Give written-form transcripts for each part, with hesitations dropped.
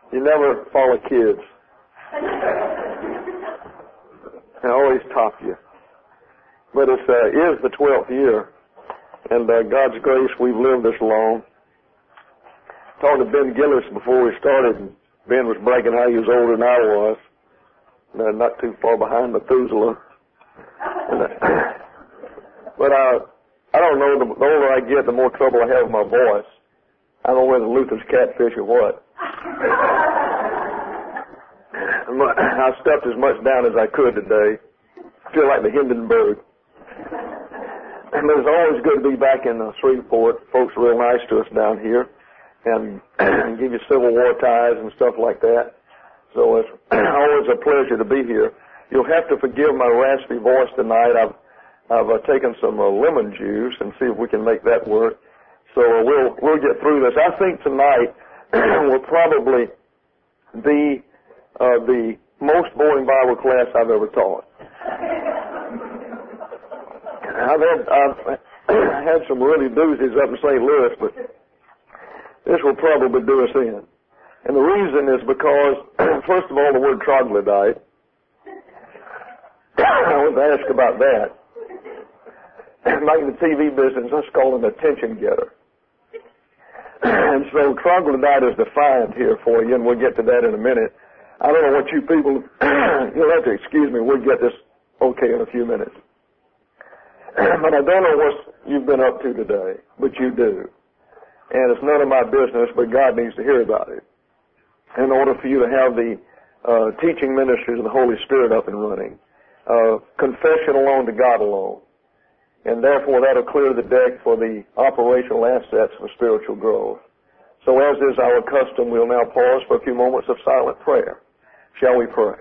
You never follow kids. They always top you. But it is the 12th year, and God's grace, we've lived this long. Talked to Ben Gillis before we started, and Ben was bragging how he was older than I was. Not too far behind Methuselah. But I don't know, the older I get, the more trouble I have with my voice. I don't know whether Luther's catfish or what. I stuffed as much down as I could today. I feel like the Hindenburg. And it's always good to be back in Shreveport. Folks are real nice to us down here and give you Civil War ties and stuff like that. So it's always a pleasure to be here. You'll have to forgive my raspy voice tonight. I've taken some lemon juice and see if we can make that work. So we'll get through this. I think tonight will probably be the most boring Bible class I've ever taught. I've had some really doozies up in St. Louis, but this will probably do us in. And the reason is because, first of all, the word troglodyte. I was asked about that. Like in the TV business, let's call it an attention getter. And so troglodyte is defined here for you, and we'll get to that in a minute. I don't know what you people, you'll have to excuse me, we'll get this okay in a few minutes. But I don't know what you've been up to today, but you do. And it's none of my business, but God needs to hear about it in order for you to have the teaching ministries of the Holy Spirit up and running. Confession alone to God alone. And therefore that'll clear the deck for the operational assets of spiritual growth. So as is our custom, we'll now pause for a few moments of silent prayer. Shall we pray?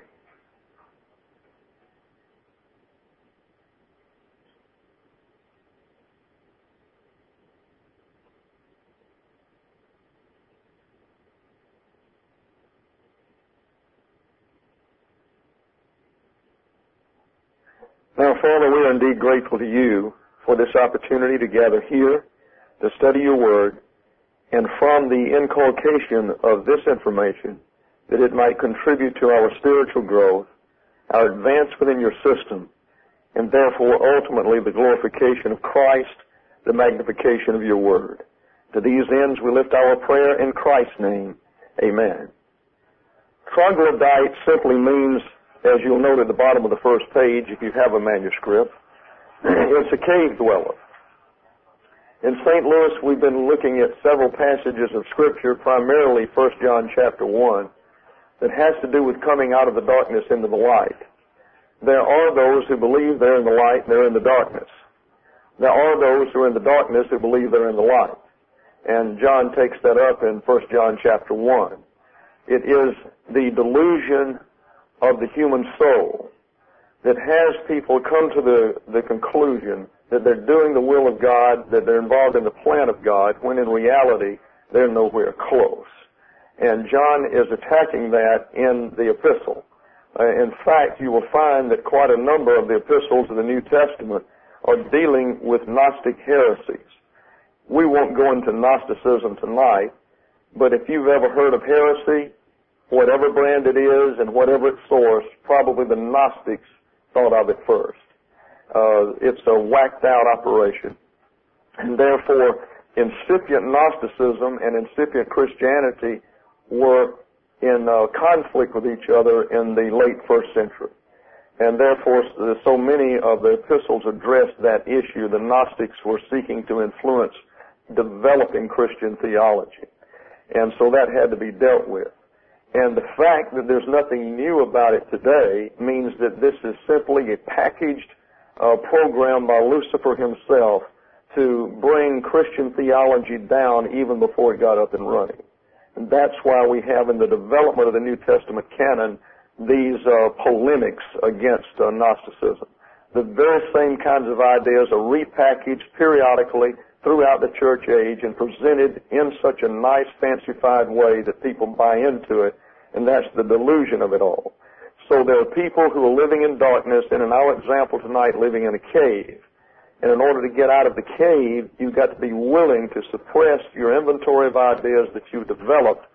Now, Father, we are indeed grateful to you for this opportunity to gather here, to study your word, and from the inculcation of this information, that it might contribute to our spiritual growth, our advance within your system, and therefore ultimately the glorification of Christ, the magnification of your word. To these ends we lift our prayer in Christ's name. Amen. Troglodyte simply means, as you'll note at the bottom of the first page, if you have a manuscript, it's a cave dweller. In St. Louis, we've been looking at several passages of Scripture, primarily 1 John chapter 1, that has to do with coming out of the darkness into the light. There are those who believe they're in the light and they're in the darkness. There are those who are in the darkness who believe they're in the light. And John takes that up in 1 John chapter 1. It is the delusion of the human soul that has people come to the conclusion that they're doing the will of God, that they're involved in the plan of God, when in reality they're nowhere close. And John is attacking that in the epistle. In fact, you will find that quite a number of the epistles of the New Testament are dealing with Gnostic heresies. We won't go into Gnosticism tonight, but if you've ever heard of heresy, whatever brand it is and whatever its source, probably the Gnostics thought of it first. It's a whacked-out operation. And therefore, incipient Gnosticism and incipient Christianity were in conflict with each other in the late first century. And therefore, so many of the epistles addressed that issue. The Gnostics were seeking to influence developing Christian theology. And so that had to be dealt with. And the fact that there's nothing new about it today means that this is simply a packaged program by Lucifer himself to bring Christian theology down even before it got up and running. And that's why we have in the development of the New Testament canon these polemics against Gnosticism. The very same kinds of ideas are repackaged periodically throughout the church age and presented in such a nice, fancified way that people buy into it, and that's the delusion of it all. So there are people who are living in darkness, and in our example tonight, living in a cave. And in order to get out of the cave, you've got to be willing to suppress your inventory of ideas that you've developed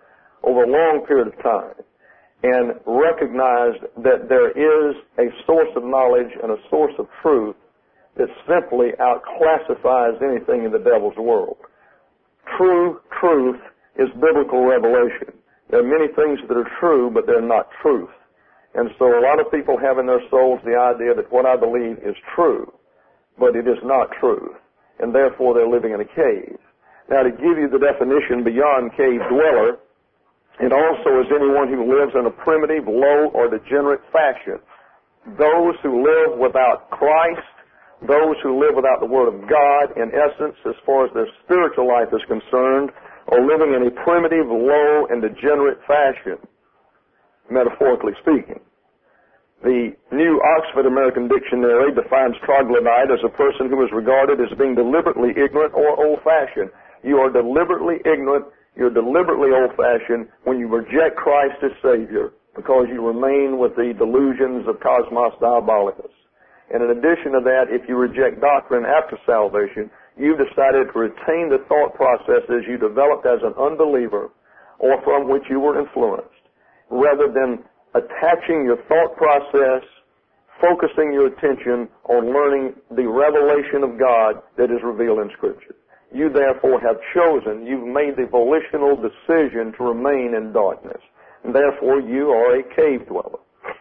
over a long period of time and recognized that there is a source of knowledge and a source of truth that simply outclassifies anything in the devil's world. True truth is biblical revelation. There are many things that are true, but they're not truth. And so a lot of people have in their souls the idea that what I believe is true, but it is not truth, and therefore they're living in a cave. Now, to give you the definition beyond cave dweller, it also is anyone who lives in a primitive, low, or degenerate fashion. Those who live without Christ, those who live without the Word of God, in essence, as far as their spiritual life is concerned, are living in a primitive, low, and degenerate fashion, metaphorically speaking. The New Oxford American Dictionary defines troglodyte as a person who is regarded as being deliberately ignorant or old-fashioned. You are deliberately ignorant, you're deliberately old-fashioned when you reject Christ as Savior because you remain with the delusions of Cosmos Diabolicus. And in addition to that, if you reject doctrine after salvation, you've decided to retain the thought processes you developed as an unbeliever or from which you were influenced, rather than attaching your thought process, focusing your attention on learning the revelation of God that is revealed in Scripture. You therefore have chosen, you've made the volitional decision to remain in darkness. And therefore you are a cave dweller.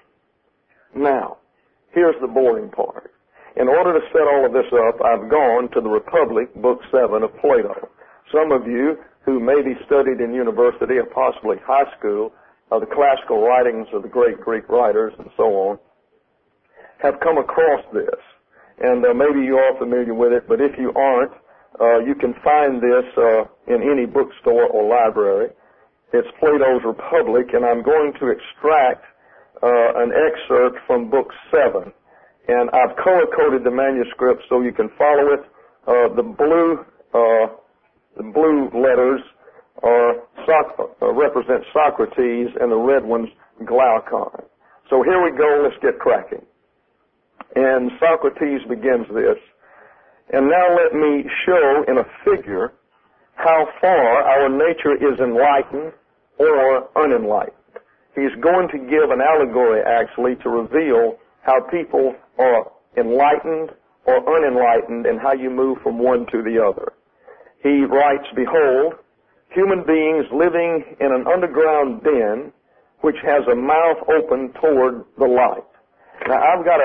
Now, here's the boring part. In order to set all of this up, I've gone to the Republic, Book 7 of Plato. Some of you who maybe studied in university or possibly high school the classical writings of the great Greek writers and so on have come across this. And maybe you are familiar with it, but if you aren't, you can find this in any bookstore or library. It's Plato's Republic, and I'm going to extract an excerpt from Book 7. And I've color-coded the manuscript so you can follow it. The blue letters represent Socrates, and the red ones Glaucon. So here we go. Let's get cracking. And Socrates begins this. And now let me show in a figure how far our nature is enlightened or unenlightened. He's going to give an allegory, actually, to reveal how people are enlightened or unenlightened and how you move from one to the other. He writes, "Behold, human beings living in an underground den which has a mouth open toward the light." Now, I've got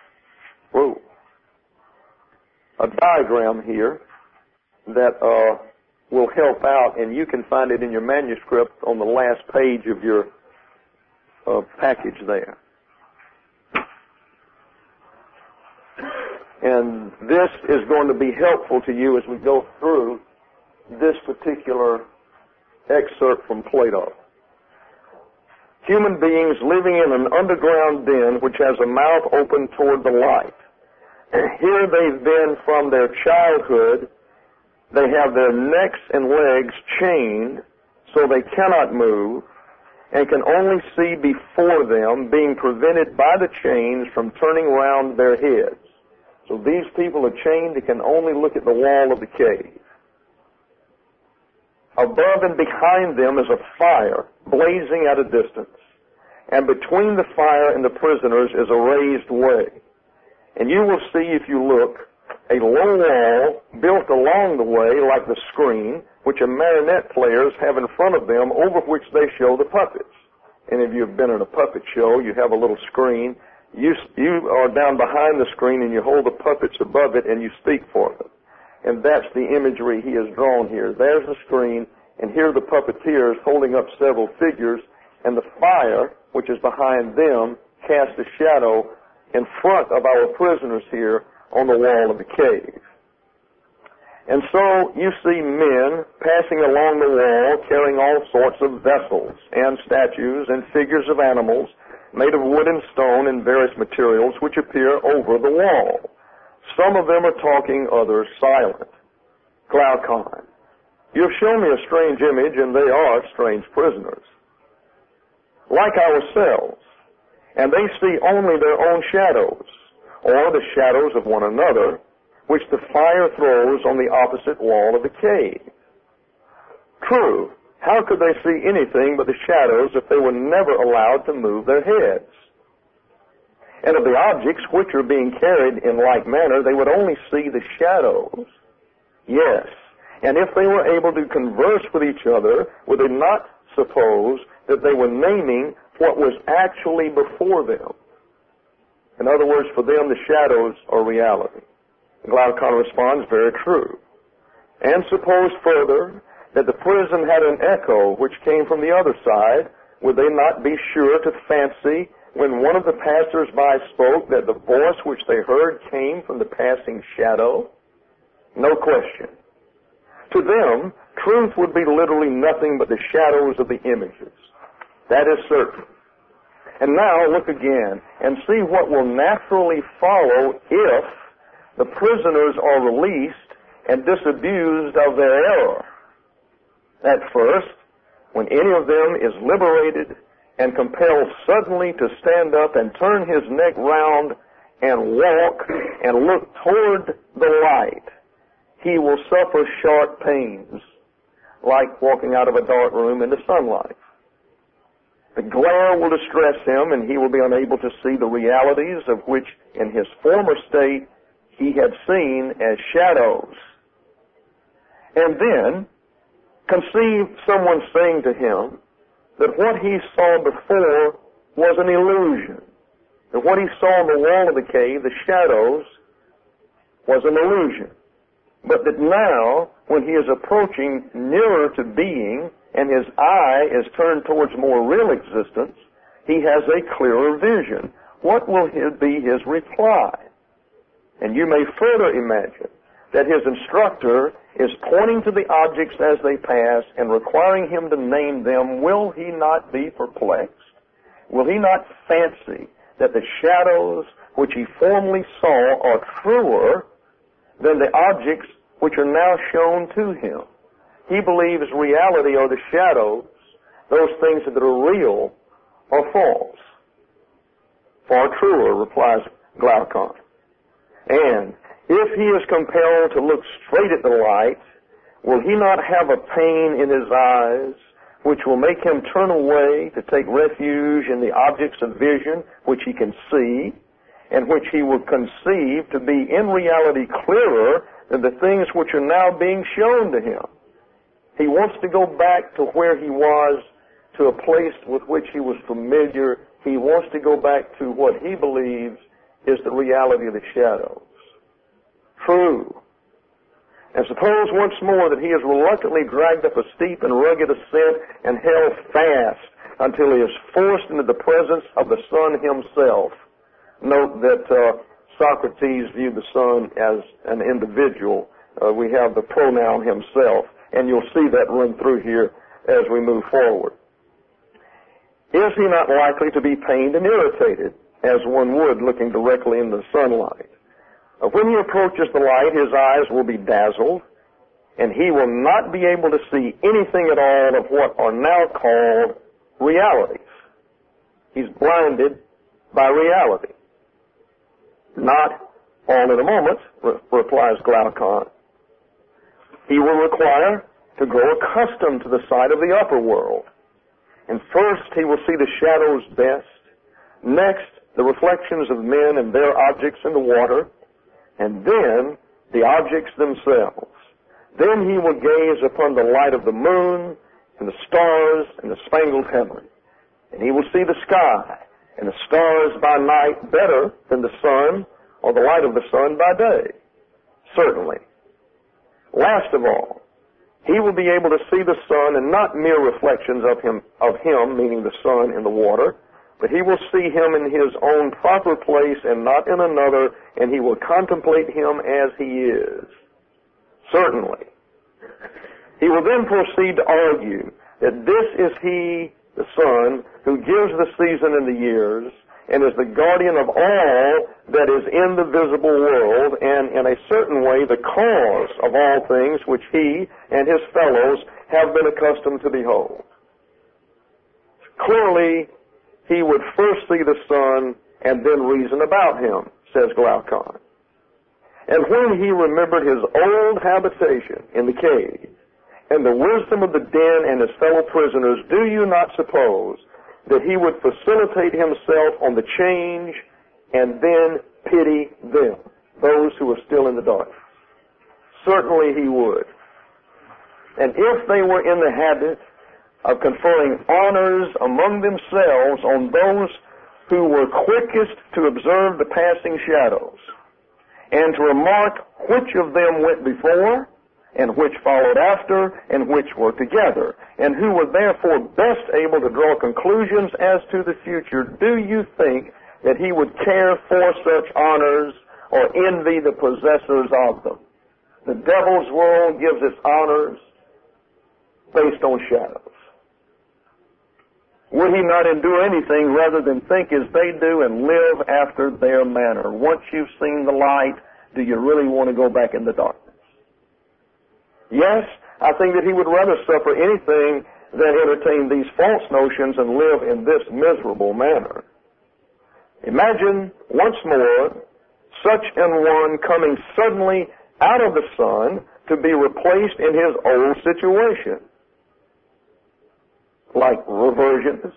a diagram here that will help out, and you can find it in your manuscript on the last page of your package there. And this is going to be helpful to you as we go through this particular excerpt from Plato. Human beings living in an underground den which has a mouth open toward the light. Here they've been from their childhood. They have their necks and legs chained so they cannot move and can only see before them, being prevented by the chains from turning round their heads. So these people are chained, they can only look at the wall of the cave. Above and behind them is a fire blazing at a distance, and between the fire and the prisoners is a raised way. And you will see, if you look, a low wall built along the way like the screen, which the marionette players have in front of them, over which they show the puppets. Any of you have been in a puppet show, you have a little screen. You are down behind the screen and you hold the puppets above it and you speak for them. And that's the imagery he has drawn here. There's the screen, and here are the puppeteers holding up several figures, and the fire, which is behind them, casts a shadow in front of our prisoners here on the wall of the cave. And so you see men passing along the wall carrying all sorts of vessels and statues and figures of animals made of wood and stone and various materials which appear over the wall. Some of them are talking, others silent. Glaucon. You have shown me a strange image, and they are strange prisoners, like ourselves, and they see only their own shadows, or the shadows of one another, which the fire throws on the opposite wall of the cave. True, How could they see anything but the shadows if they were never allowed to move their heads? And of the objects which are being carried in like manner, they would only see the shadows. Yes, and if they were able to converse with each other, would they not suppose that they were naming what was actually before them? In other words, for them, the shadows are reality. Glaucon responds, very true. And suppose further that the prison had an echo which came from the other side, would they not be sure to fancy when one of the passers-by spoke that the voice which they heard came from the passing shadow? No question. To them, truth would be literally nothing but the shadows of the images. That is certain. And now look again and see what will naturally follow if the prisoners are released and disabused of their error. At first, when any of them is liberated and compelled suddenly to stand up and turn his neck round and walk and look toward the light, he will suffer sharp pains, like walking out of a dark room into sunlight. The glare will distress him, and he will be unable to see the realities of which in his former state he had seen as shadows. And then, conceive someone saying to him that what he saw before was an illusion, that what he saw on the wall of the cave, the shadows, was an illusion, but that now, when he is approaching nearer to being and his eye is turned towards more real existence, he has a clearer vision. What will be his reply? And you may further imagine that his instructor is pointing to the objects as they pass and requiring him to name them. Will he not be perplexed? Will he not fancy that the shadows which he formerly saw are truer than the objects which are now shown to him? He believes reality are the shadows, those things that are real are false. Far truer, replies Glaucon. And if he is compelled to look straight at the light, will he not have a pain in his eyes which will make him turn away to take refuge in the objects of vision which he can see, and which he will conceive to be in reality clearer than the things which are now being shown to him? He wants to go back to where he was, to a place with which he was familiar. He wants to go back to what he believes is the reality of the shadows. True. And suppose once more that he is reluctantly dragged up a steep and rugged ascent and held fast until he is forced into the presence of the sun himself. Note that Socrates viewed the sun as an individual. We have the pronoun himself, and you'll see that run through here as we move forward. Is he not likely to be pained and irritated, as one would looking directly in the sunlight? When he approaches the light, his eyes will be dazzled, and he will not be able to see anything at all of what are now called realities. He's blinded by reality. Not all at a moment, replies Glaucon. He will require to grow accustomed to the sight of the upper world. And first he will see the shadows best, next the reflections of men and their objects in the water, and then the objects themselves. Then he will gaze upon the light of the moon and the stars and the spangled heaven. And he will see the sky and the stars by night better than the sun or the light of the sun by day. Certainly. Last of all, he will be able to see the sun and not mere reflections of him, meaning the sun in the water, but he will see him in his own proper place and not in another, and he will contemplate him as he is. Certainly. He will then proceed to argue that this is he, the sun, who gives the season and the years, and is the guardian of all that is in the visible world, and in a certain way the cause of all things which he and his fellows have been accustomed to behold. Clearly, he would first see the sun and then reason about him, says Glaucon. And when he remembered his old habitation in the cave, and the wisdom of the den and his fellow prisoners, do you not suppose that he would facilitate himself on the change and then pity them, those who are still in the darkness? Certainly he would. And if they were in the habit of conferring honors among themselves on those who were quickest to observe the passing shadows, and to remark which of them went before, and which followed after, and which were together, and who were therefore best able to draw conclusions as to the future, do you think that he would care for such honors or envy the possessors of them? The devil's world gives its honors based on shadows. Would he not endure anything rather than think as they do and live after their manner? Once you've seen the light, do you really want to go back in the darkness? Yes, I think that he would rather suffer anything than entertain these false notions and live in this miserable manner. Imagine once more such an one coming suddenly out of the sun to be replaced in his old situation. Like reversions.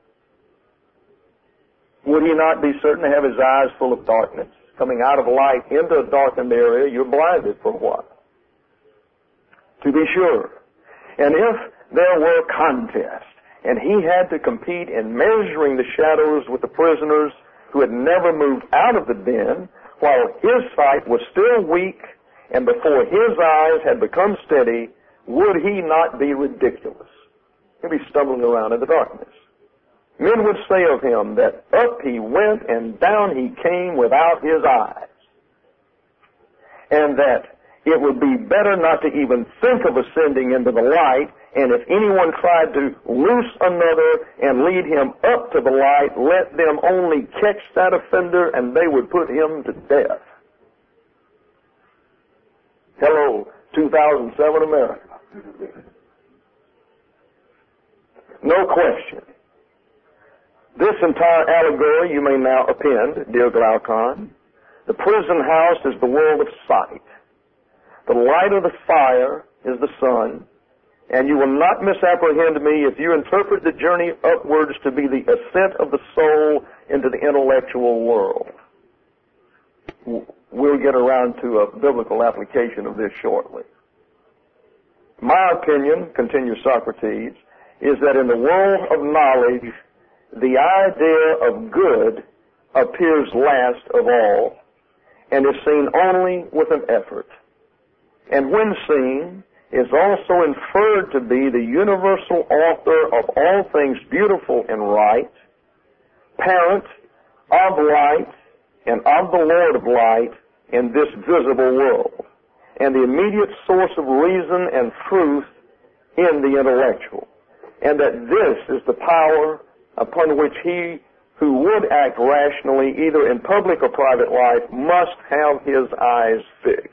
Would he not be certain to have his eyes full of darkness? Coming out of light into a darkened area, you're blinded for what? To be sure. And if there were contest, and he had to compete in measuring the shadows with the prisoners who had never moved out of the den, while his sight was still weak, and before his eyes had become steady, would he not be ridiculous? He'd be stumbling around in the darkness. Men would say of him that up he went and down he came without his eyes, and that it would be better not to even think of ascending into the light, and if anyone tried to loose another and lead him up to the light, let them only catch that offender and they would put him to death. Hello, 2007 America. No question. This entire allegory you may now append, dear Glaucon. The prison house is the world of sight. The light of the fire is the sun, and you will not misapprehend me if you interpret the journey upwards to be the ascent of the soul into the intellectual world. We'll get around to a biblical application of this shortly. My opinion, continues Socrates, is that in the world of knowledge, the idea of good appears last of all, and is seen only with an effort. And when seen, is also inferred to be the universal author of all things beautiful and right, parent of light and of the Lord of light in this visible world, and the immediate source of reason and truth in the intellectual, and that this is the power upon which he who would act rationally, either in public or private life, must have his eyes fixed.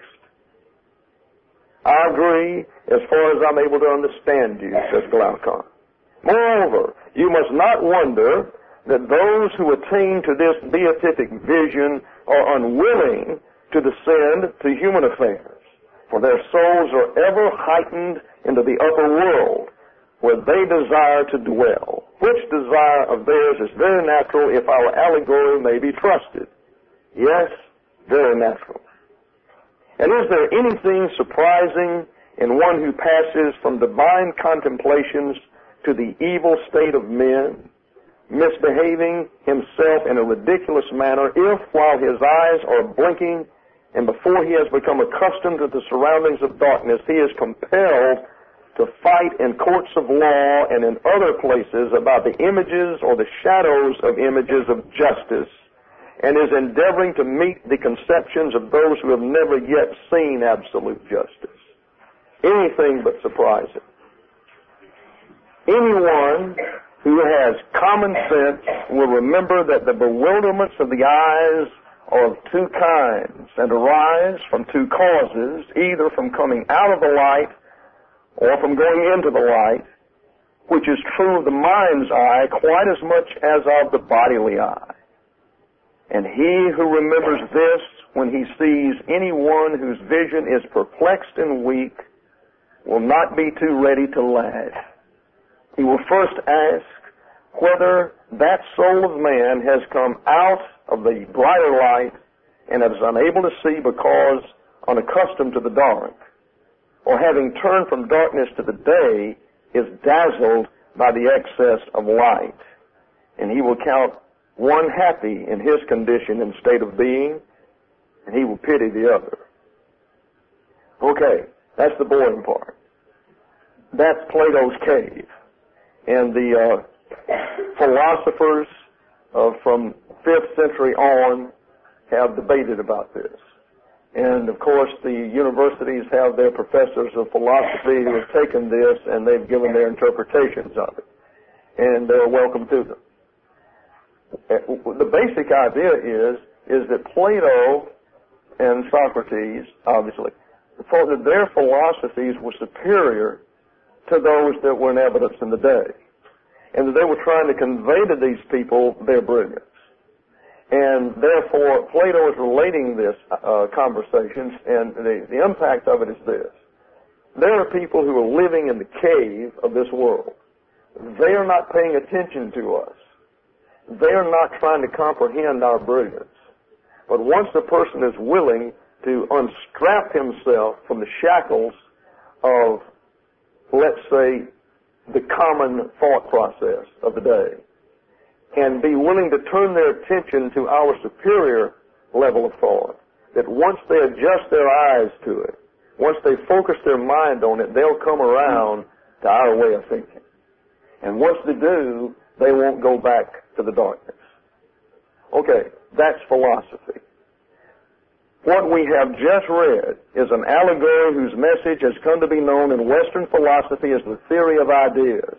I agree as far as I'm able to understand you, says Glaucon. Moreover, you must not wonder that those who attain to this beatific vision are unwilling to descend to human affairs, for their souls are ever heightened into the upper world, where they desire to dwell, which desire of theirs is very natural if our allegory may be trusted. Yes, very natural. And is there anything surprising in one who passes from divine contemplations to the evil state of men, misbehaving himself in a ridiculous manner, if, while his eyes are blinking and before he has become accustomed to the surroundings of darkness, he is compelled to fight in courts of law and in other places about the images or the shadows of images of justice, and is endeavoring to meet the conceptions of those who have never yet seen absolute justice? Anything but surprising. Anyone who has common sense will remember that the bewilderments of the eyes are of two kinds and arise from two causes, either from coming out of the light or from going into the light, which is true of the mind's eye quite as much as of the bodily eye. And he who remembers this when he sees anyone whose vision is perplexed and weak will not be too ready to laugh. He will first ask whether that soul of man has come out of the brighter light and is unable to see because unaccustomed to the dark, or having turned from darkness to the day, is dazzled by the excess of light. And he will count one happy in his condition and state of being, and he will pity the other. Okay, that's the boring part. That's Plato's cave. And the philosophers from 5th century on have debated about this. And, of course, the universities have their professors of philosophy who have taken this and they've given their interpretations of it. And they're welcome to them. The basic idea is that Plato and Socrates, obviously, thought that their philosophies were superior to those that were in evidence in the day, and that they were trying to convey to these people their brilliance. And therefore, Plato is relating this conversations, and the impact of it is this. There are people who are living in the cave of this world. They are not paying attention to us. They are not trying to comprehend our brilliance. But once the person is willing to unstrap himself from the shackles of, let's say, the common thought process of the day, and be willing to turn their attention to our superior level of thought, that once they adjust their eyes to it, once they focus their mind on it, they'll come around to our way of thinking. And once they do, they won't go back to the darkness. Okay, that's philosophy. What we have just read is an allegory whose message has come to be known in Western philosophy as the theory of ideas.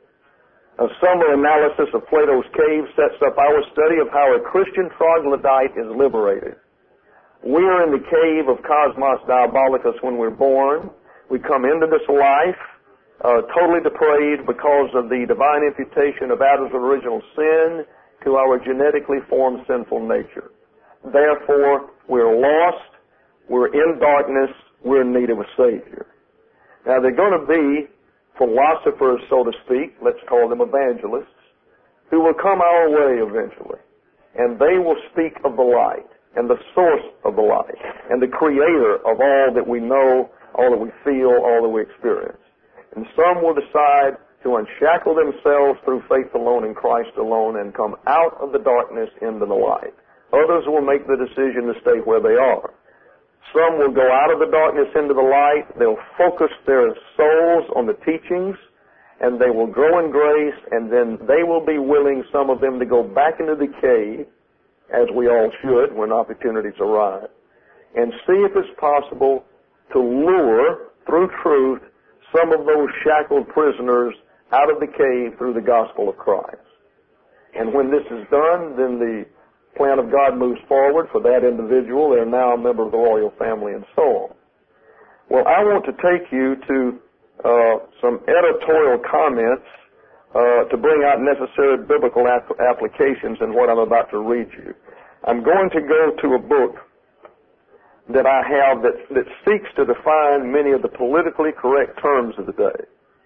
A summary analysis of Plato's cave sets up our study of how a Christian troglodyte is liberated. We are in the cave of Cosmos Diabolicus when we're born. We come into this life totally depraved because of the divine imputation of Adam's original sin to our genetically formed sinful nature. Therefore, we're lost, we're in darkness, we're in need of a Savior. Now, there are going to be philosophers, so to speak, let's call them evangelists, who will come our way eventually. And they will speak of the light, and the source of the light, and the creator of all that we know, all that we feel, all that we experience. And some will decide to unshackle themselves through faith alone in Christ alone and come out of the darkness into the light. Others will make the decision to stay where they are. Some will go out of the darkness into the light. They'll focus their souls on the teachings, and they will grow in grace, and then they will be willing, some of them, to go back into the cave, as we all should when opportunities arise, and see if it's possible to lure, through truth, some of those shackled prisoners out of the cave through the gospel of Christ. And when this is done, then the plan of God moves forward for that individual. They're now a member of the royal family and so on. Well, I want to take you to some editorial comments to bring out necessary biblical applications in what I'm about to read you. I'm going to go to a book that I have that seeks to define many of the politically correct terms of the day.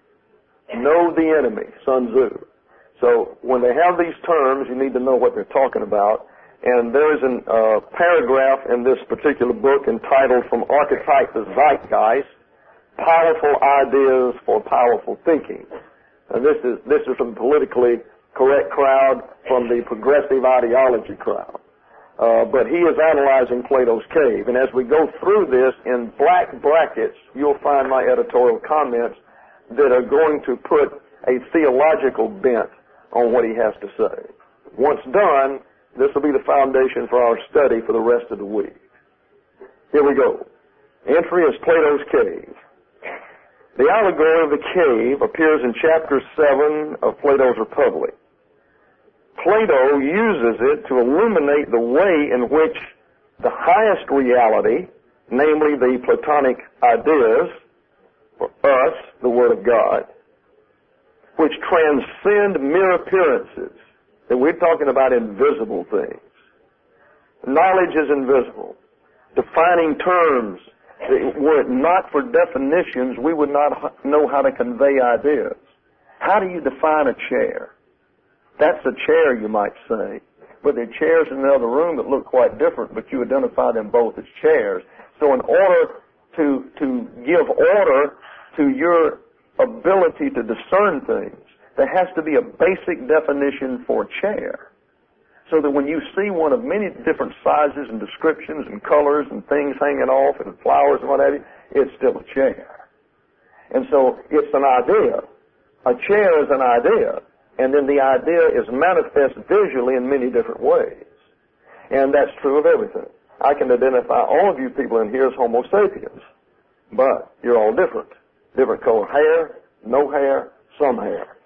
Know the enemy, Sun Tzu. So when they have these terms, you need to know what they're talking about. And there is a paragraph in this particular book entitled From Archetype to Zeitgeist, Powerful Ideas for Powerful Thinking. And this is from the politically correct crowd, from the progressive ideology crowd. But he is analyzing Plato's cave. And as we go through this, in black brackets, you'll find my editorial comments that are going to put a theological bent on what he has to say. Once done, this will be the foundation for our study for the rest of the week. Here we go. Entry is Plato's cave. The allegory of the cave appears in chapter 7 of Plato's Republic. Plato uses it to illuminate the way in which the highest reality, namely the Platonic ideas, for us, the Word of God, which transcend mere appearances, that we're talking about invisible things. Knowledge is invisible. Defining terms Were it not for definitions, we would not know how to convey ideas. How do you define a chair? That's a chair, you might say. But there are chairs in the other room that look quite different, but you identify them both as chairs. So in order to give order to your ability to discern things, there has to be a basic definition for a chair. So that when you see one of many different sizes and descriptions and colors and things hanging off and flowers and what have you, it's still a chair. And so it's an idea. A chair is an idea. And then the idea is manifest visually in many different ways. And that's true of everything. I can identify all of you people in here as Homo sapiens. But you're all different. Different color hair, no hair, some hair.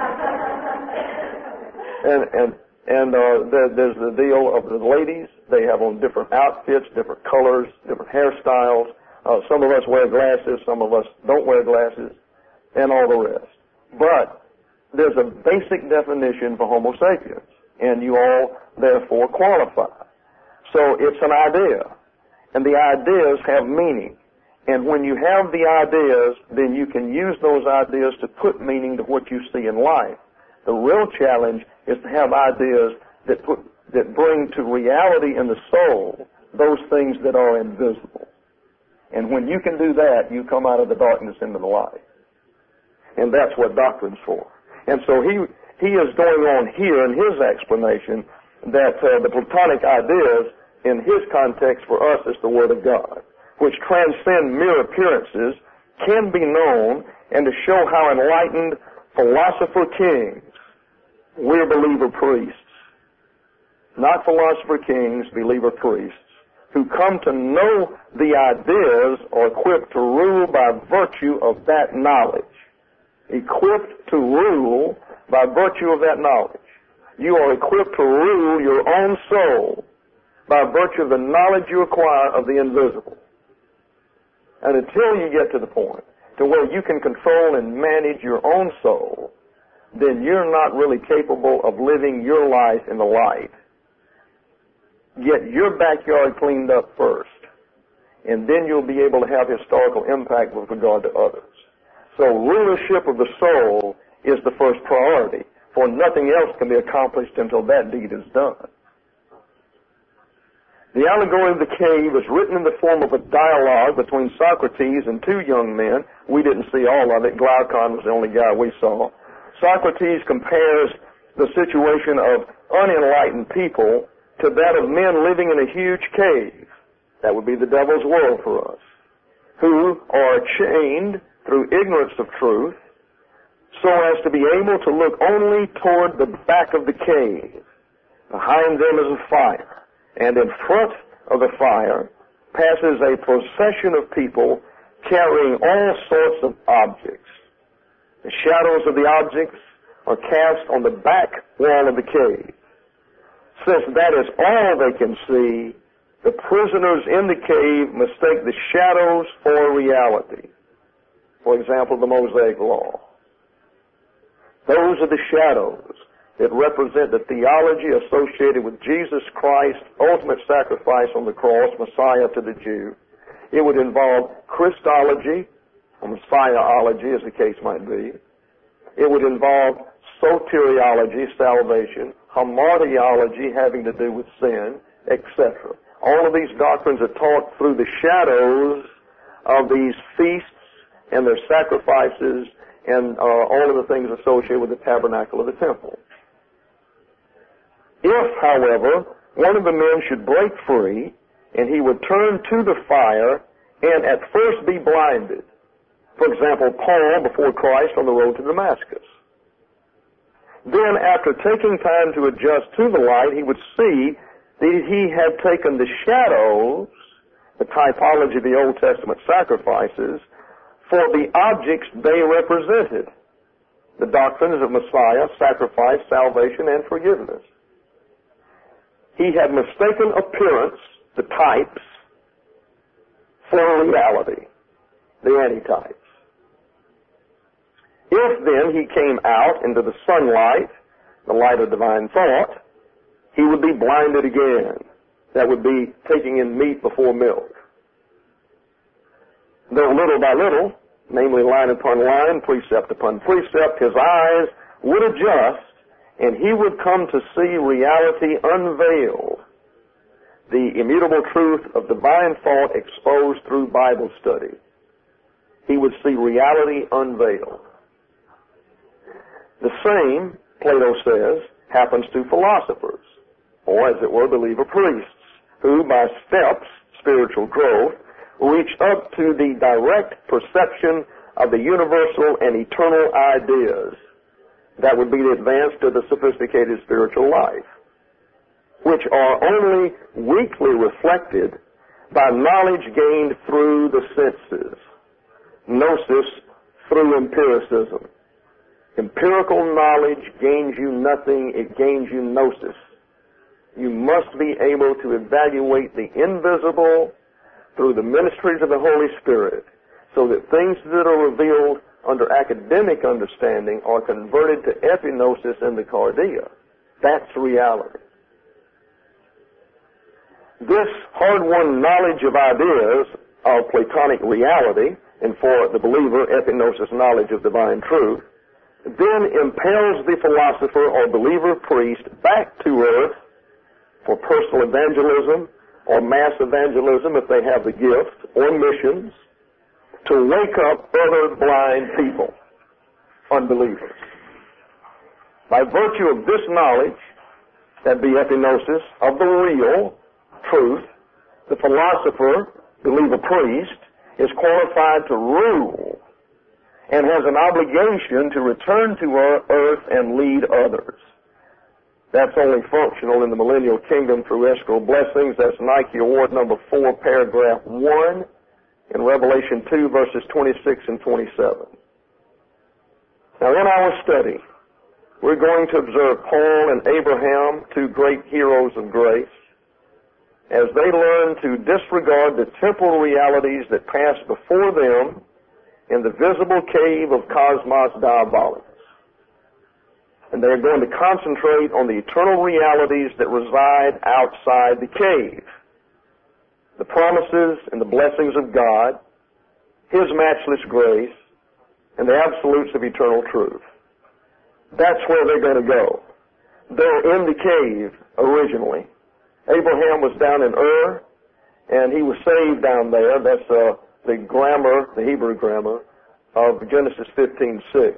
There's the deal of the ladies. They have on different outfits, different colors, different hairstyles. Some of us wear glasses, some of us don't wear glasses, and all the rest. But there's a basic definition for Homo sapiens, and you all therefore qualify. So it's an idea, and the ideas have meaning. And when you have the ideas, then you can use those ideas to put meaning to what you see in life. The real challenge is to have ideas that bring to reality in the soul those things that are invisible. And when you can do that, you come out of the darkness into the light. And that's what doctrine's for. And so he is going on here in his explanation that the Platonic ideas in his context for us is the Word of God, which transcend mere appearances, can be known, and to show how enlightened philosopher kings, we're believer priests, not philosopher kings, believer priests, who come to know the ideas are equipped to rule by virtue of that knowledge. Equipped to rule by virtue of that knowledge. You are equipped to rule your own soul by virtue of the knowledge you acquire of the invisible. And until you get to the point to where you can control and manage your own soul, then you're not really capable of living your life in the light. Get your backyard cleaned up first, and then you'll be able to have historical impact with regard to others. So rulership of the soul is the first priority, for nothing else can be accomplished until that deed is done. The allegory of the cave is written in the form of a dialogue between Socrates and two young men. We didn't see all of it. Glaucon was the only guy we saw. Socrates compares the situation of unenlightened people to that of men living in a huge cave. That would be the devil's world for us, who are chained through ignorance of truth so as to be able to look only toward the back of the cave. Behind them is a fire, and in front of the fire passes a procession of people carrying all sorts of objects. The shadows of the objects are cast on the back wall of the cave. Since that is all they can see, the prisoners in the cave mistake the shadows for reality. For example, the Mosaic Law. Those are the shadows that represent the theology associated with Jesus Christ's ultimate sacrifice on the cross, Messiah to the Jew. It would involve Christology, or Messiahology as the case might be. It would involve soteriology, salvation, hamartiology, having to do with sin, etc. All of these doctrines are taught through the shadows of these feasts and their sacrifices and all of the things associated with the tabernacle of the temple. If, however, one of the men should break free and he would turn to the fire and at first be blinded, for example, Paul before Christ on the road to Damascus, then after taking time to adjust to the light, he would see that he had taken the shadows, the typology of the Old Testament sacrifices, for the objects they represented, the doctrines of Messiah, sacrifice, salvation, and forgiveness. He had mistaken appearance, the types, for reality, the antitypes. If then he came out into the sunlight, the light of divine thought, he would be blinded again. That would be taking in meat before milk. though little by little, namely line upon line, precept upon precept, his eyes would adjust and he would come to see reality unveiled, the immutable truth of divine thought exposed through Bible study. He would see reality unveiled. The same, Plato says, happens to philosophers, or as it were, believer priests, who by steps, spiritual growth, reach up to the direct perception of the universal and eternal ideas that would be the advance to the sophisticated spiritual life, which are only weakly reflected by knowledge gained through the senses, gnosis through empiricism. Empirical knowledge gains you nothing, it gains you gnosis. You must be able to evaluate the invisible through the ministries of the Holy Spirit, so that things that are revealed under academic understanding are converted to epignosis in the cardia. That's reality. This hard-won knowledge of ideas of Platonic reality, and for the believer, epignosis knowledge of divine truth, then impels the philosopher or believer priest back to earth for personal evangelism or mass evangelism if they have the gift, or missions, to wake up other blind people, unbelievers. By virtue of this knowledge, that be epignosis, of the real truth, the philosopher, believer priest, is qualified to rule and has an obligation to return to earth and lead others. That's only functional in the millennial kingdom through escrow blessings. That's Nike Award number 4, paragraph 1, in Revelation 2, verses 26 and 27. Now, in our study, we're going to observe Paul and Abraham, two great heroes of grace, as they learn to disregard the temporal realities that pass before them in the visible cave of Cosmos Diabolicus. And they're going to concentrate on the eternal realities that reside outside the cave. The promises and the blessings of God, His matchless grace, and the absolutes of eternal truth. That's where they're going to go. They're in the cave originally. Abraham was down in Ur, and he was saved down there. That's the grammar, the Hebrew grammar, of Genesis 15:6.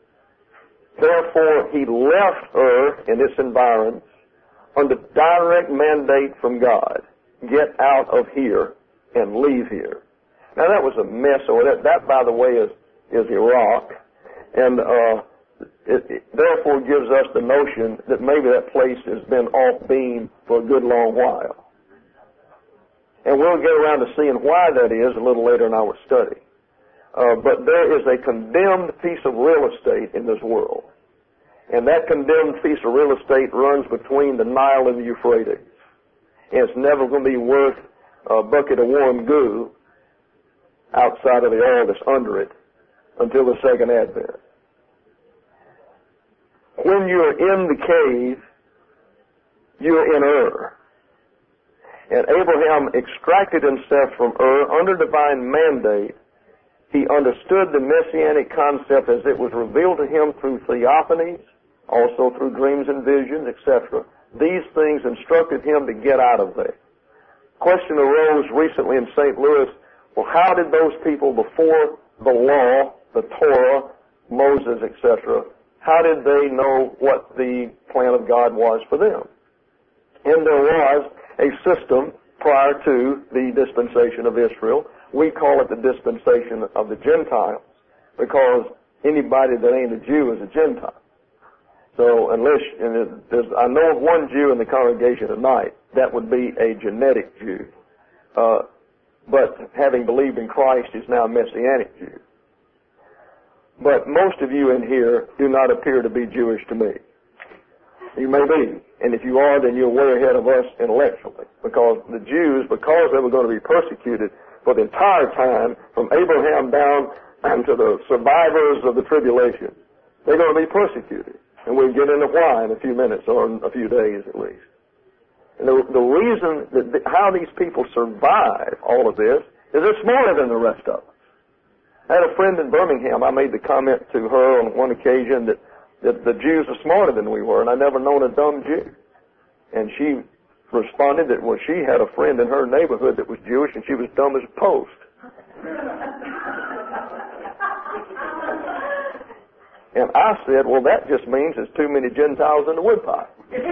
Therefore, he left Ur and its environs under direct mandate from God. Get out of here and leave here. Now, that was a mess. Or that by the way, is Iraq. And it therefore gives us the notion that maybe that place has been off beam for a good long while. And we'll get around to seeing why that is a little later in our study. But there is a condemned piece of real estate in this world. And that condemned piece of real estate runs between the Nile and the Euphrates. And it's never going to be worth a bucket of warm goo outside of the oil that's under it until the second advent. When you're in the cave, you're in Ur. And Abraham extracted himself from Ur under divine mandate. He understood the messianic concept as it was revealed to him through theophanies, also through dreams and visions, etc. These things instructed him to get out of there. Question arose recently in St. Louis, well, how did those people before the law, the Torah, Moses, etc., how did they know what the plan of God was for them? And there was a system prior to the dispensation of Israel. We call it the dispensation of the Gentiles, because anybody that ain't a Jew is a Gentile. So I know of one Jew in the congregation tonight, that would be a genetic Jew. But having believed in Christ, he's now a Messianic Jew. But most of you in here do not appear to be Jewish to me. You may be. And if you are, then you're way ahead of us intellectually. Because the Jews, because they were going to be persecuted for the entire time, from Abraham down to the survivors of the tribulation, they're going to be persecuted. And we'll get into why in a few minutes, or in a few days at least. And the reason how these people survive all of this is they're smarter than the rest of us. I had a friend in Birmingham. I made the comment to her on one occasion that the Jews are smarter than we were, and I never known a dumb Jew. And she responded that, well, she had a friend in her neighborhood that was Jewish, and she was dumb as a post. And I said, well, that just means there's too many Gentiles in the woodpile.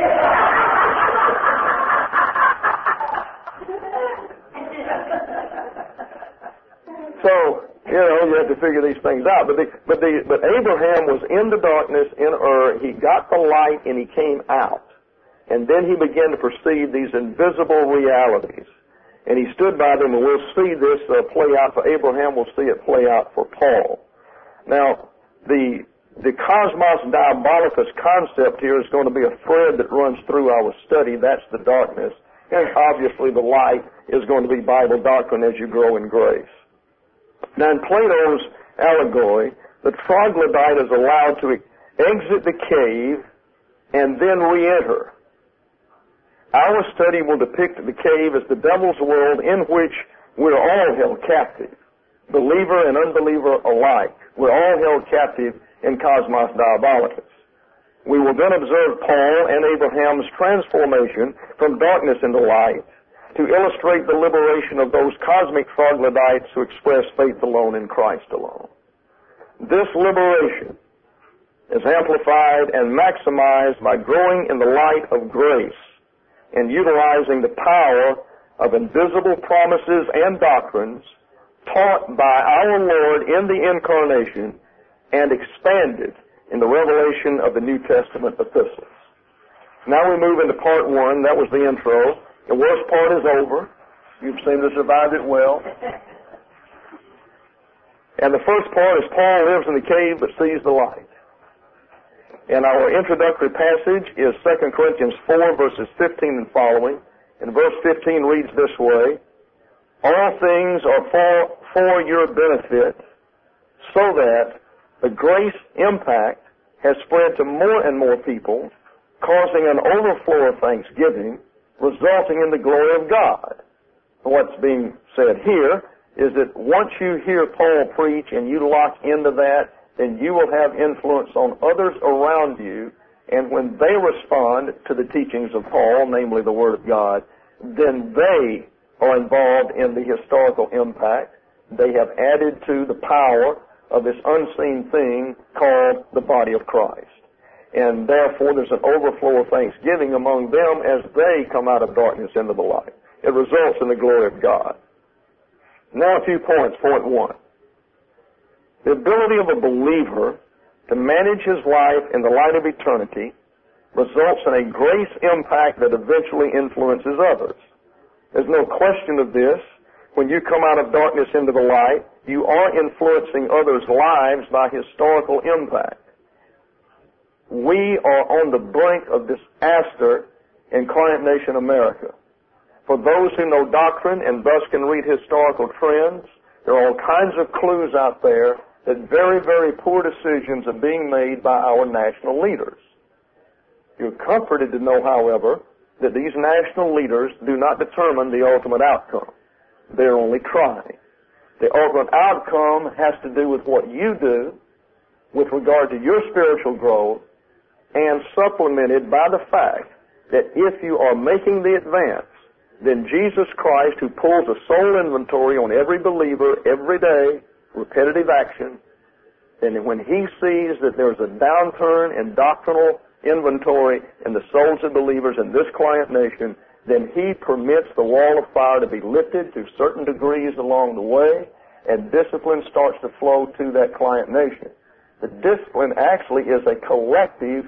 So, you have to figure these things out. But Abraham was in the darkness in Ur. He got the light and he came out. And then he began to perceive these invisible realities. And he stood by them, and we'll see this play out for Abraham. We'll see it play out for Paul. Now, the cosmos diabolicus concept here is going to be a thread that runs through our study. That's the darkness. And obviously the light is going to be Bible doctrine as you grow in grace. Now, in Plato's allegory, the troglodyte is allowed to exit the cave and then re-enter. Our study will depict the cave as the devil's world in which we're all held captive, believer and unbeliever alike. We're all held captive in cosmos diabolicus. We will then observe Paul and Abraham's transformation from darkness into light to illustrate the liberation of those cosmic troglodytes who express faith alone in Christ alone. This liberation is amplified and maximized by growing in the light of grace and utilizing the power of invisible promises and doctrines taught by our Lord in the Incarnation and expanded in the revelation of the New Testament epistles. Now we move into part one. That was the intro. The worst part is over. You've seemed to survive it well. And the first part is Paul lives in the cave but sees the light. And our introductory passage is 2 Corinthians 4, verses 15 and following. And verse 15 reads this way, all things are for your benefit, so that the grace impact has spread to more and more people, causing an overflow of thanksgiving, resulting in the glory of God. What's being said here is that once you hear Paul preach and you lock into that, then you will have influence on others around you, and when they respond to the teachings of Paul, namely the Word of God, then they are involved in the historical impact. They have added to the power of this unseen thing called the body of Christ. And therefore there's an overflow of thanksgiving among them as they come out of darkness into the light. It results in the glory of God. Now a few points. Point one. The ability of a believer to manage his life in the light of eternity results in a grace impact that eventually influences others. There's no question of this. When you come out of darkness into the light, you are influencing others' lives by historical impact. We are on the brink of disaster in Client Nation America. For those who know doctrine and thus can read historical trends, there are all kinds of clues out there that very, very poor decisions are being made by our national leaders. You're comforted to know, however, that these national leaders do not determine the ultimate outcome. They're only trying. The ultimate outcome has to do with what you do with regard to your spiritual growth, and supplemented by the fact that if you are making the advance, then Jesus Christ, who pulls a soul inventory on every believer every day, repetitive action, and when he sees that there's a downturn in doctrinal inventory in the souls of believers in this Client Nation, then he permits the wall of fire to be lifted to certain degrees along the way, and discipline starts to flow to that Client Nation. The discipline actually is a collective,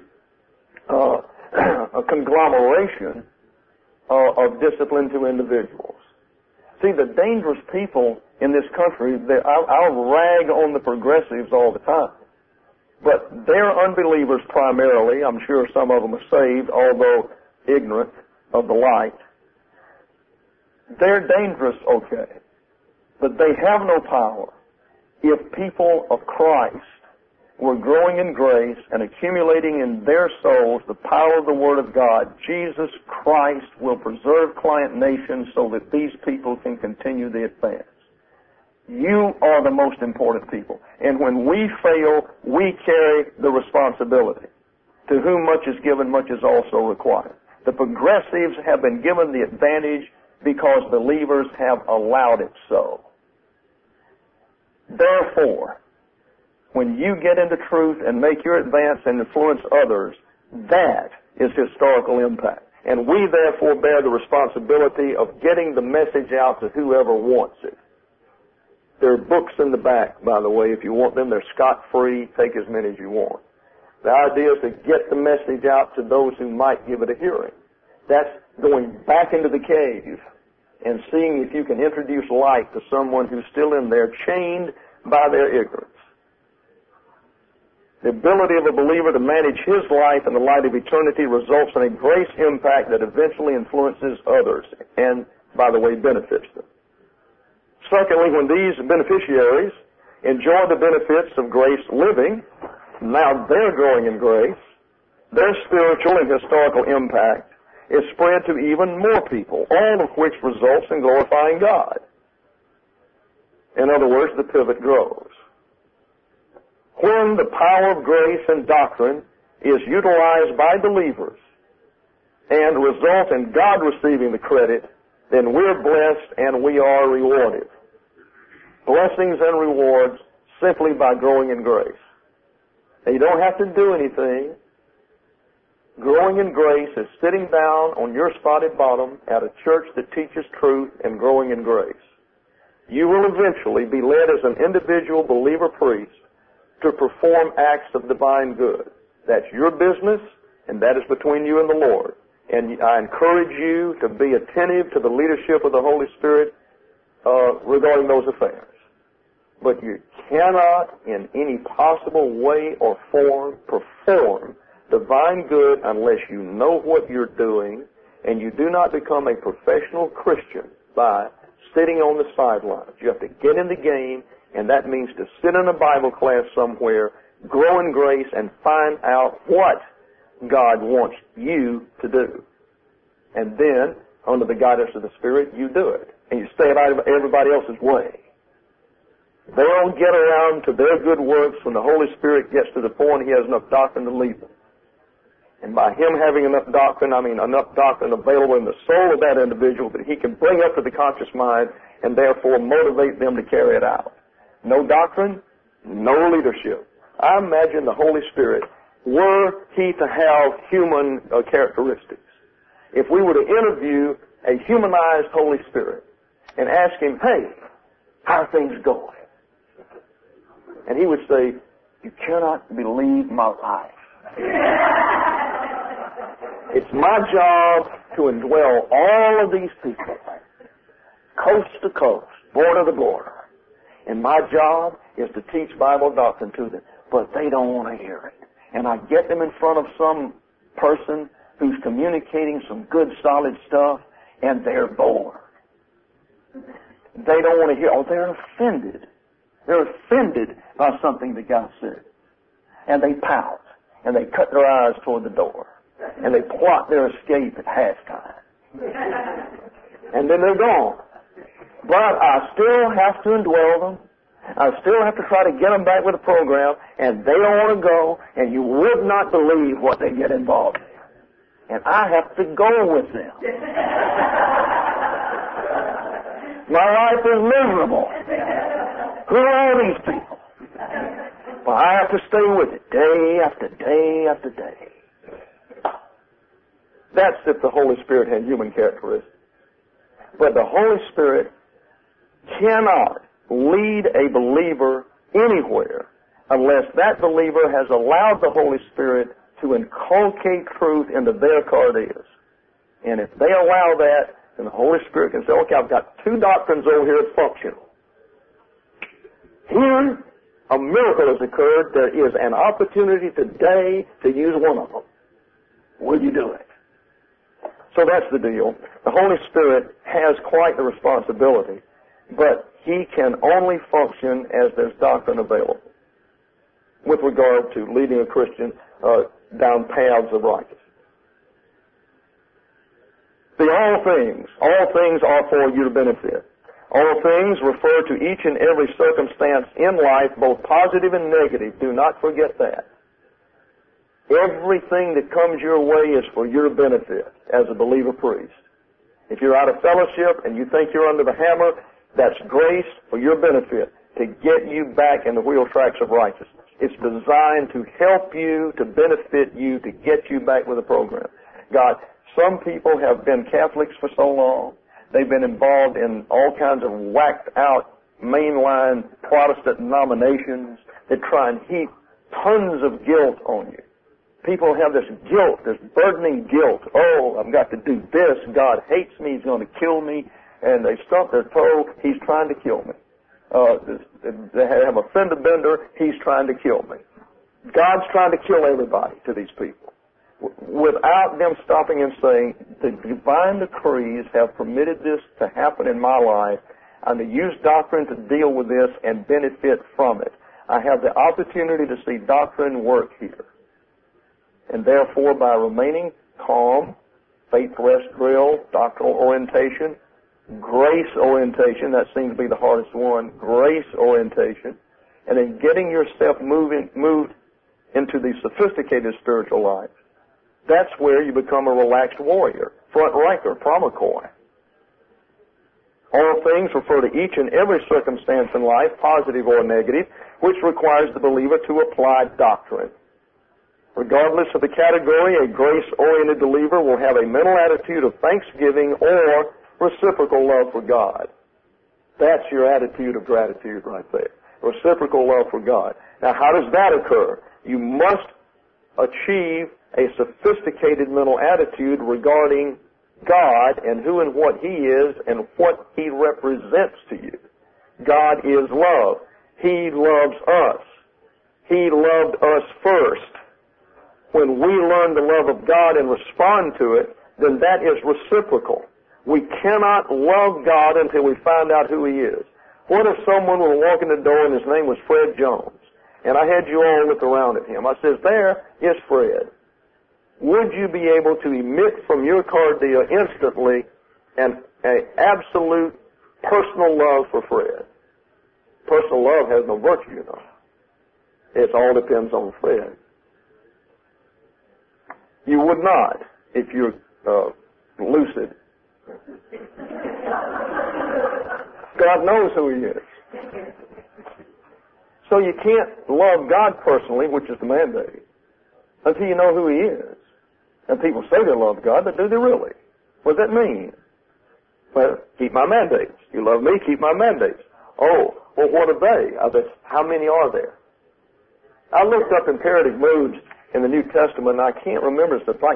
a conglomeration of discipline to individuals. See, the dangerous people in this country, I'll rag on the progressives all the time, but they're unbelievers primarily. I'm sure some of them are saved, although ignorant of the light. They're dangerous, okay, but they have no power if people of Christ were growing in grace and accumulating in their souls the power of the Word of God. Jesus Christ will preserve Client Nation so that these people can continue the advance. You are the most important people. And when we fail, we carry the responsibility. To whom much is given, much is also required. The progressives have been given the advantage because believers have allowed it so. Therefore, when you get into truth and make your advance and influence others, that is historical impact. And we therefore bear the responsibility of getting the message out to whoever wants it. There are books in the back, by the way. If you want them, they're scot-free. Take as many as you want. The idea is to get the message out to those who might give it a hearing. That's going back into the cave and seeing if you can introduce light to someone who's still in there, chained by their ignorance. The ability of a believer to manage his life in the light of eternity results in a grace impact that eventually influences others and, by the way, benefits them. Secondly, when these beneficiaries enjoy the benefits of grace living, now they're growing in grace, their spiritual and historical impact is spread to even more people, all of which results in glorifying God. In other words, the pivot grows. When the power of grace and doctrine is utilized by believers and results in God receiving the credit, then we're blessed and we are rewarded. Blessings and rewards simply by growing in grace. And you don't have to do anything. Growing in grace is sitting down on your spotted bottom at a church that teaches truth and growing in grace. You will eventually be led as an individual believer priest to perform acts of divine good. That's your business, and that is between you and the Lord. And I encourage you to be attentive to the leadership of the Holy Spirit regarding those affairs. But you cannot, in any possible way or form, perform divine good unless you know what you're doing, and you do not become a professional Christian by sitting on the sidelines. You have to get in the game, and that means to sit in a Bible class somewhere, grow in grace, and find out what God wants you to do. And then, under the guidance of the Spirit, you do it. And you stay out of everybody else's way. They don't get around to their good works when the Holy Spirit gets to the point he has enough doctrine to lead them. And by him having enough doctrine, I mean enough doctrine available in the soul of that individual that he can bring up to the conscious mind and therefore motivate them to carry it out. No doctrine, no leadership. I imagine the Holy Spirit, were he to have human characteristics, if we were to interview a humanized Holy Spirit and ask him, hey, how are things going? And he would say, you cannot believe my life. It's my job to indwell all of these people, coast to coast, border to border. And my job is to teach Bible doctrine to them. But they don't want to hear it. And I get them in front of some person who's communicating some good, solid stuff, and they're bored. They don't want to hear. Oh, they're offended. They're offended by something the guy said. And they pout. And they cut their eyes toward the door. And they plot their escape at halftime. And then they're gone. But I still have to indwell them. I still have to try to get them back with the program. And they don't want to go. And you would not believe what they get involved in. And I have to go with them. My life is miserable. Who are these people? Well, I have to stay with it day after day after day. That's if the Holy Spirit had human characteristics. But the Holy Spirit cannot lead a believer anywhere unless that believer has allowed the Holy Spirit to inculcate truth into their cardias. And if they allow that, then the Holy Spirit can say, okay, I've got two doctrines over here that function. Here, a miracle has occurred. There is an opportunity today to use one of them. Will you do it? So that's the deal. The Holy Spirit has quite the responsibility, but he can only function as there's doctrine available with regard to leading a Christian down paths of righteousness. See, all things are for you to benefit. All things refer to each and every circumstance in life, both positive and negative. Do not forget that. Everything that comes your way is for your benefit as a believer priest. If you're out of fellowship and you think you're under the hammer, that's grace for your benefit to get you back in the wheel tracks of righteousness. It's designed to help you, to benefit you, to get you back with the program. God, some people have been Catholics for so long. They've been involved in all kinds of whacked out mainline Protestant denominations that try and heap tons of guilt on you. People have this guilt, this burdening guilt. Oh, I've got to do this. God hates me. He's going to kill me. And they stump their toe. He's trying to kill me. They have a fender bender. He's trying to kill me. God's trying to kill everybody to these people, without them stopping and saying, the divine decrees have permitted this to happen in my life. I'm to use doctrine to deal with this and benefit from it. I have the opportunity to see doctrine work here. And therefore, by remaining calm, faith rest drill, doctrinal orientation, grace orientation, that seems to be the hardest one, grace orientation, and then getting yourself moved into the sophisticated spiritual life, that's where you become a relaxed warrior, front ranker, promakoi. All things refer to each and every circumstance in life, positive or negative, which requires the believer to apply doctrine. Regardless of the category, a grace-oriented believer will have a mental attitude of thanksgiving or reciprocal love for God. That's your attitude of gratitude right there. Reciprocal love for God. Now, how does that occur? You must achieve a sophisticated mental attitude regarding God and who and what He is and what He represents to you. God is love. He loves us. He loved us first. When we learn the love of God and respond to it, then that is reciprocal. We cannot love God until we find out who He is. What if someone were walking the door and his name was Fred Jones, and I had you all look around at him? I says, there is Fred. Would you be able to emit from your cardia instantly an absolute personal love for Fred? Personal love has no virtue, you know. It all depends on Fred. You would not if you're lucid. God knows who He is. So you can't love God personally, which is the mandate, until you know who He is. And people say they love God, but do they really? What does that mean? Well, keep my mandates. You love me, keep my mandates. Oh, well, what are they? How many are there? I looked up imperative moods in the New Testament, and I can't remember. It's like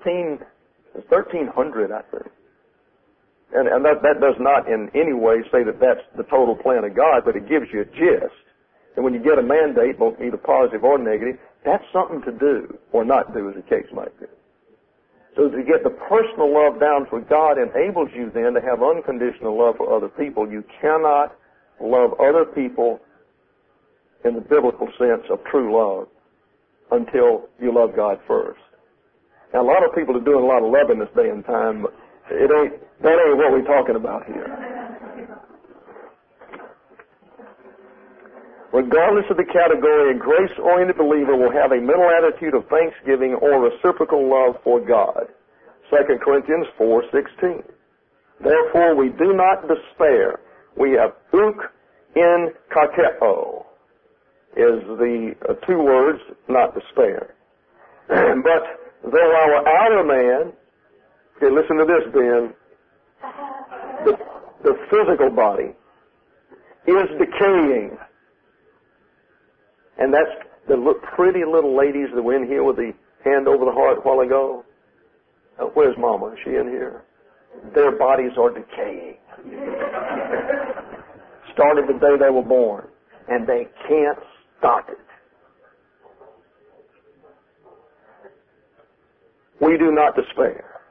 1,300, I think. And that does not in any way say that that's the total plan of God, but it gives you a gist. And when you get a mandate, both either positive or negative, that's something to do or not do, as the case might be. So to get the personal love down for God enables you then to have unconditional love for other people. You cannot love other people in the biblical sense of true love until you love God first. Now, a lot of people are doing a lot of loving this day and time, but that ain't what we're talking about here. Regardless of the category, a grace-oriented believer will have a mental attitude of thanksgiving or reciprocal love for God. 2 Corinthians 4:16. Therefore, we do not despair. We have uk in kakeo is the two words, not despair. But though our outer man, okay, listen to this, Ben, the physical body is decaying. And that's the pretty little ladies that were in here with the hand over the heart a while ago. Where's Mama? Is she in here? Their bodies are decaying. Started the day they were born. And they can't stop it. We do not despair.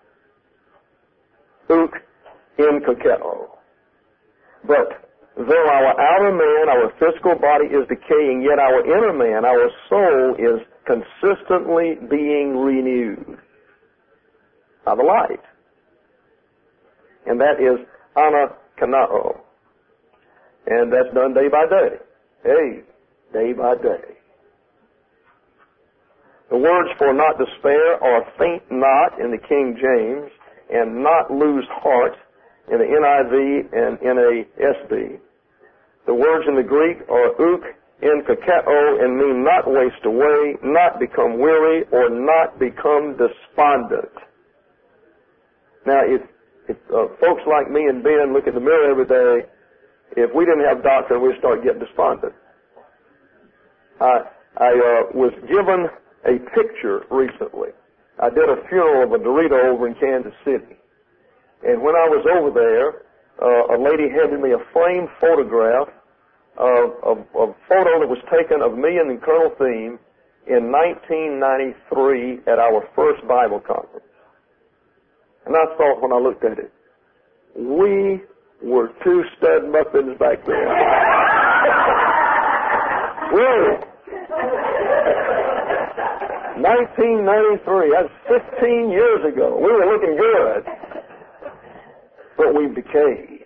Uk in kakeo. But though our outer man, our physical body is decaying, yet our inner man, our soul, is consistently being renewed by the light. And that is anakanao. And that's done day by day. Hey, day by day. The words for not despair are faint not in the King James and not lose heart in the NIV and NASB. The words in the Greek are uk in kakao and mean not waste away, not become weary, or not become despondent. Now, if folks like me and Ben look in the mirror every day, if we didn't have doctrine, we'd start getting despondent. I was given a picture recently. I did a funeral of a Dorito over in Kansas City. And when I was over there, a lady handed me a framed photograph of a photo that was taken of me and Colonel Thiem in 1993 at our first Bible conference. And I thought when I looked at it, we were two stud muffins back then. Really? 1993, that's 15 years ago. We were looking good, but we've decayed.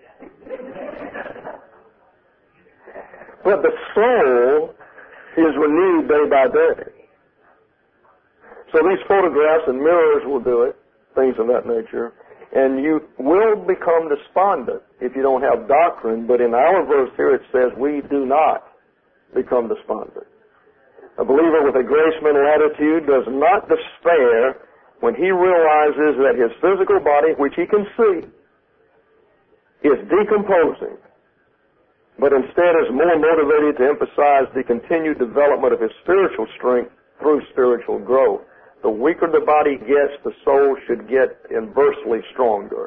But the soul is renewed day by day. So these photographs and mirrors will do it, things of that nature. And you will become despondent if you don't have doctrine, but in our verse here it says we do not become despondent. A believer with a grace-mental attitude does not despair when he realizes that his physical body, which he can see, is decomposing, but instead is more motivated to emphasize the continued development of his spiritual strength through spiritual growth. The weaker the body gets, the soul should get inversely stronger.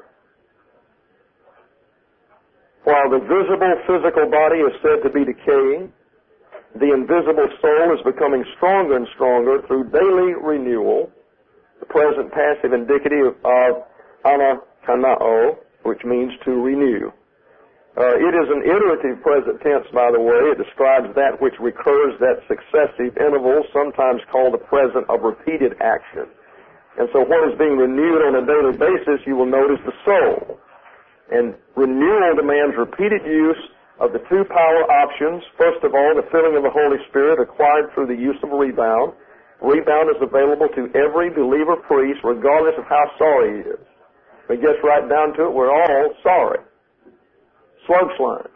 While the visible physical body is said to be decaying, the invisible soul is becoming stronger and stronger through daily renewal, the present passive indicative of anakanao, which means to renew. It is an iterative present tense, by the way. It describes that which recurs at successive intervals, sometimes called the present of repeated action. And so what is being renewed on a daily basis, you will notice the soul. And renewal demands repeated use of the two power options. First of all, the filling of the Holy Spirit acquired through the use of rebound. Rebound is available to every believer priest, regardless of how sorry he is. It gets right down to it, we're all sorry. Slug slime.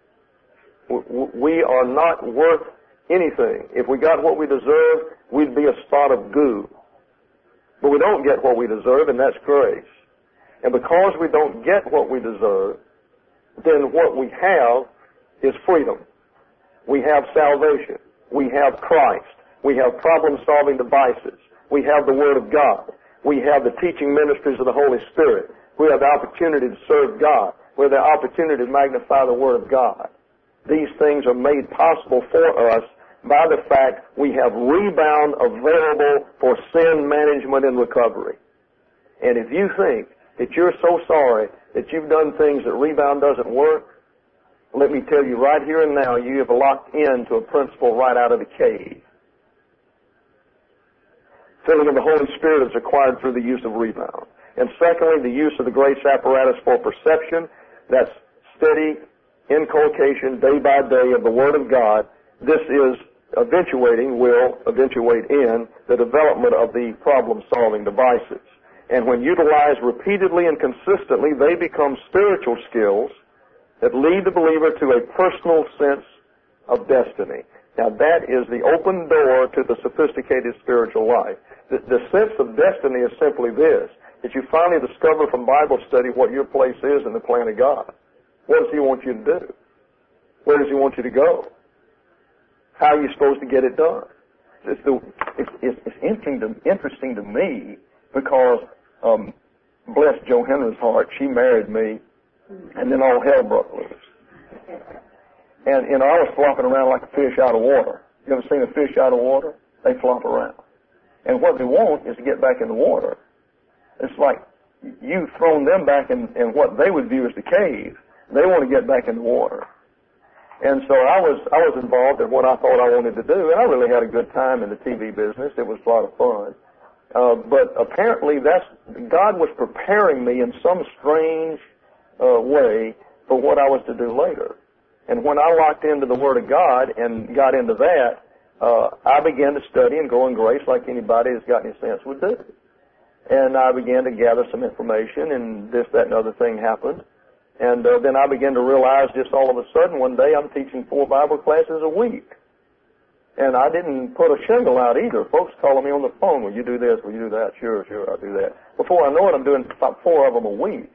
We are not worth anything. If we got what we deserve, we'd be a spot of goo. But we don't get what we deserve, and that's grace. And because we don't get what we deserve, then what we have is freedom. We have salvation. We have Christ. We have problem-solving devices. We have the Word of God. We have the teaching ministries of the Holy Spirit. We have the opportunity to serve God. We have the opportunity to magnify the Word of God. These things are made possible for us by the fact we have rebound available for sin management and recovery. And if you think that you're so sorry that you've done things that rebound doesn't work, let me tell you right here and now, you have locked into a principle right out of the cave. Filling of the Holy Spirit is acquired through the use of rebound. And secondly, the use of the grace apparatus for perception. That's steady inculcation day by day of the Word of God. This is will eventuate in the development of the problem-solving devices. And when utilized repeatedly and consistently, they become spiritual skills that lead the believer to a personal sense of destiny. Now that is the open door to the sophisticated spiritual life. The sense of destiny is simply this, that you finally discover from Bible study what your place is in the plan of God. What does He want you to do? Where does He want you to go? How are you supposed to get it done? It's interesting to me because, bless Jo Henry's heart, she married me, and then all hell broke loose. And, I was flopping around like a fish out of water. You ever seen a fish out of water? They flop around. And what they want is to get back in the water. It's like you've thrown them back in what they would view as the cave. They want to get back in the water. And so I was involved in what I thought I wanted to do, and I really had a good time in the TV business. It was a lot of fun. But apparently God was preparing me in some strange way for what I was to do later. And when I locked into the Word of God and got into that, I began to study and grow in grace like anybody that's got any sense would do. And I began to gather some information, and this, that, and other thing happened. And then I began to realize just all of a sudden one day I'm teaching 4 Bible classes a week. And I didn't put a shingle out either. Folks calling me on the phone, will you do this, will you do that? Sure, I'll do that. Before I know it, I'm doing about 4 of them a week.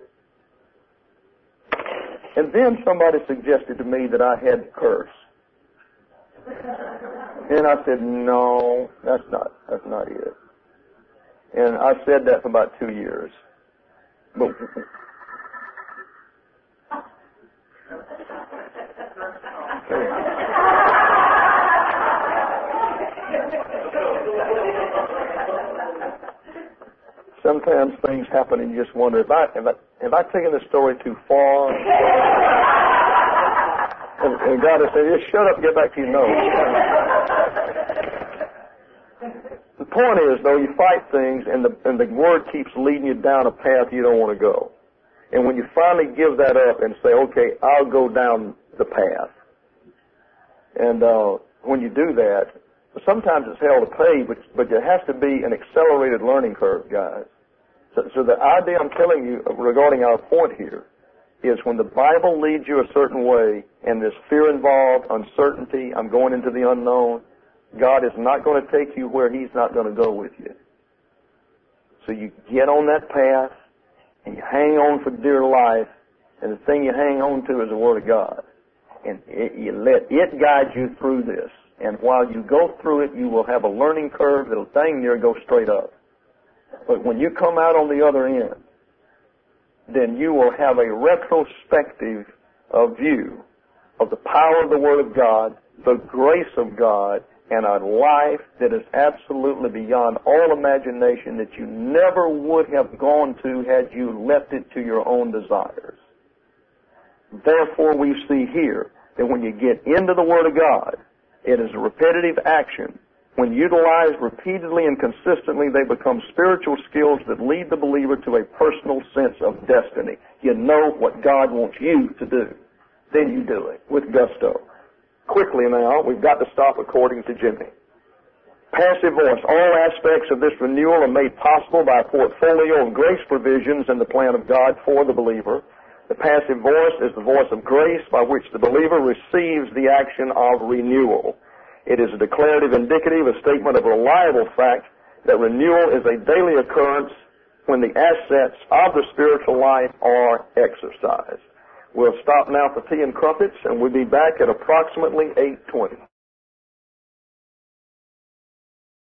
And then somebody suggested to me that I had to curse. And I said, no, that's not it. And I said that for about 2 years. But sometimes things happen and you just wonder, have I taken the story too far? And God has said, just shut up and get back to your notes. The point is, though, you fight things and the Word keeps leading you down a path you don't want to go. And when you finally give that up and say, okay, I'll go down the path. And when you do that, sometimes it's hell to pay, but there has to be an accelerated learning curve, guys. So the idea I'm telling you regarding our point here is when the Bible leads you a certain way and there's fear involved, uncertainty, I'm going into the unknown, God is not going to take you where He's not going to go with you. So you get on that path and you hang on for dear life, and the thing you hang on to is the Word of God. And you let it guide you through this. And while you go through it, you will have a learning curve that'll dang near go straight up. But when you come out on the other end, then you will have a retrospective view of the power of the Word of God, the grace of God, and a life that is absolutely beyond all imagination that you never would have gone to had you left it to your own desires. Therefore, we see here that when you get into the Word of God, it is a repetitive action. When utilized repeatedly and consistently, they become spiritual skills that lead the believer to a personal sense of destiny. You know what God wants you to do. Then you do it with gusto. Quickly now, we've got to stop according to Jimmy. Passive voice. All aspects of this renewal are made possible by a portfolio of grace provisions in the plan of God for the believer. The passive voice is the voice of grace by which the believer receives the action of renewal. It is a declarative indicative, a statement of reliable fact that renewal is a daily occurrence when the assets of the spiritual life are exercised. We'll stop now for tea and crumpets, and we'll be back at approximately 8:20.